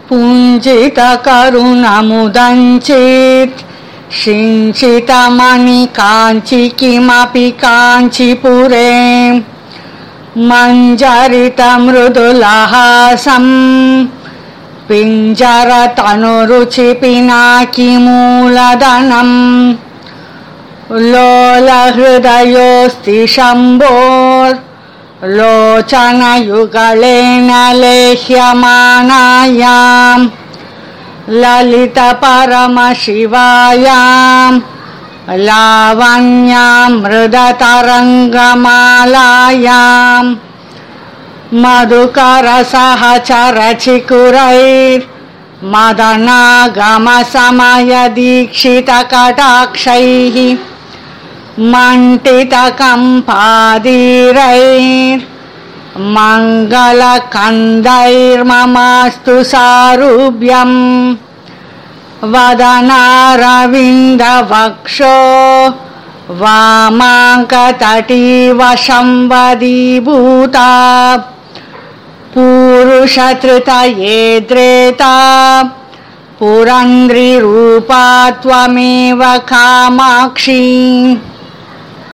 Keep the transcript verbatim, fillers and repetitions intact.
पुञ्जितकरुणमुदञ्चित् सिञ्चितमणिकाञ्चि किमपि काञ्चीपुरे मञ्जरितमृदुलहासं पिञ्जरतनुरुचि पिनाकिमूलधनं लोलहृदयोऽस्ति शम्भोर् लोचनयुगलेन लेह्यमानायां ललितपरमशिवायां लावण्यामृततरङ्गमालायां मधुकरसहचरचिकुरैर्मदनागमसमयदीक्षितकटाक्षैः मण्डितकम्पादिरैर्मङ्गलकन्दैर्ममास्तु सारुभ्यं वदनारविन्दवक्षो वामाङ्कतटीवशंवदीभूता पूरुषधृतये द्रेता पुरन्द्रिरूपा त्वमेव कामाक्षी।